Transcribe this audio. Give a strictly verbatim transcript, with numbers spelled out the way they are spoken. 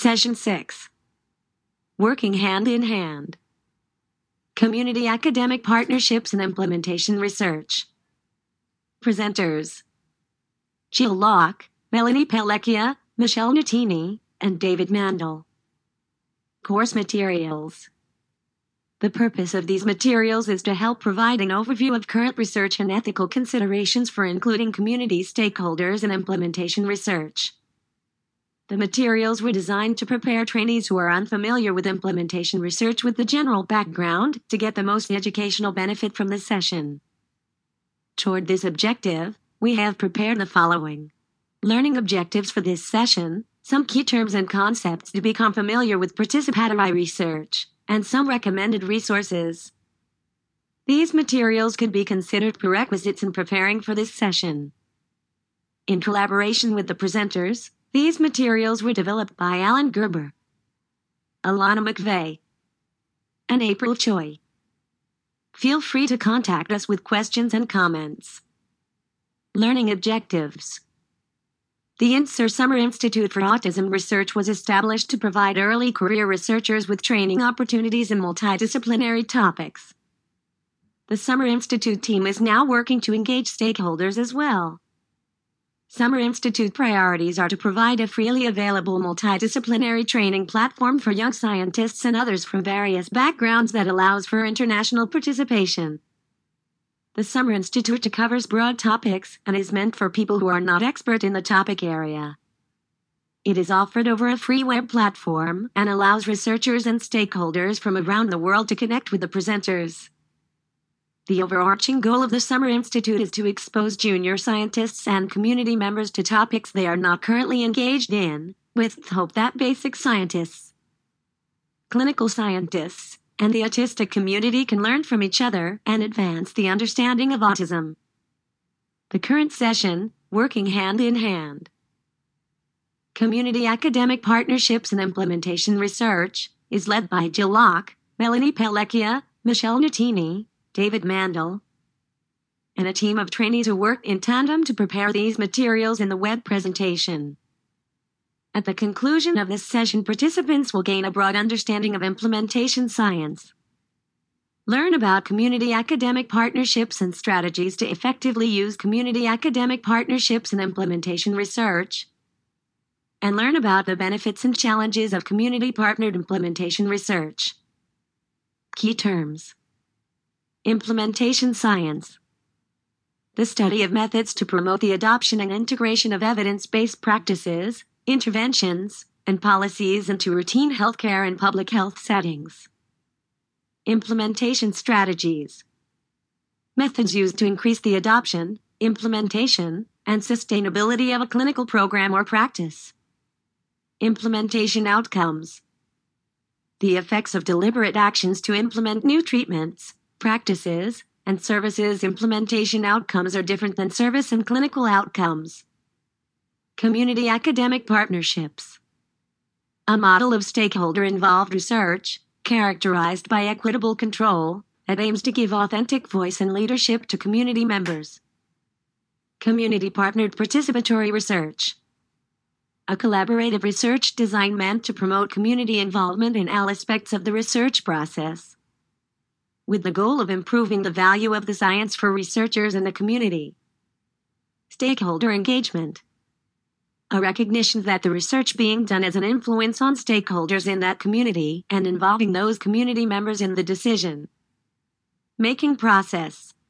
Session six. Working hand in hand. Community Academic Partnerships and Implementation Research. Presenters: Jill Locke, Melanie Pellecchia, Michelle Nutini, and David Mandel. Course materials. The purpose of these materials is to help provide an overview of current research and ethical considerations for including community stakeholders in implementation research. The materials were designed to prepare trainees who are unfamiliar with implementation research with the general background to get the most educational benefit from the session. Toward this objective, we have prepared the following: learning objectives for this session, some key terms and concepts to become familiar with participatory research, and some recommended resources. These materials could be considered prerequisites in preparing for this session. In collaboration with the presenters, these materials were developed by Alan Gerber, Alana McVeigh, and April Choi. Feel free to contact us with questions and comments. Learning objectives. The I N S R Summer Institute for Autism Research was established to provide early career researchers with training opportunities in multidisciplinary topics. The Summer Institute team is now working to engage stakeholders as well. Summer Institute priorities are to provide a freely available multidisciplinary training platform for young scientists and others from various backgrounds that allows for international participation. The Summer Institute covers broad topics and is meant for people who are not expert in the topic area. It is offered over a free web platform and allows researchers and stakeholders from around the world to connect with the presenters. The overarching goal of the Summer Institute is to expose junior scientists and community members to topics they are not currently engaged in, with hope that basic scientists, clinical scientists, and the autistic community can learn from each other and advance the understanding of autism. The current session, Working Hand in Hand. Community Academic Partnerships and Implementation Research, is led by Jill Locke, Melanie Pellecchia, Michelle Nutini, David Mandel, and a team of trainees who work in tandem to prepare these materials in the web presentation. At the conclusion of this session, participants will gain a broad understanding of implementation science, learn about community academic partnerships and strategies to effectively use community academic partnerships and implementation research, and learn about the benefits and challenges of community-partnered implementation research. Key terms: implementation science, the study of methods to promote the adoption and integration of evidence-based practices, interventions, and policies into routine healthcare and public health settings. Implementation strategies, methods used to increase the adoption, implementation, and sustainability of a clinical program or practice. Implementation outcomes, the effects of deliberate actions to implement new treatments, practices, and services. Implementation outcomes are different than service and clinical outcomes. Community academic partnerships, a model of stakeholder-involved research, characterized by equitable control, that aims to give authentic voice and leadership to community members. Community-partnered participatory research, a collaborative research design meant to promote community involvement in all aspects of the research process, with the goal of improving the value of the science for researchers and the community. Stakeholder engagement, a recognition that the research being done has an influence on stakeholders in that community and involving those community members in the decision-making process.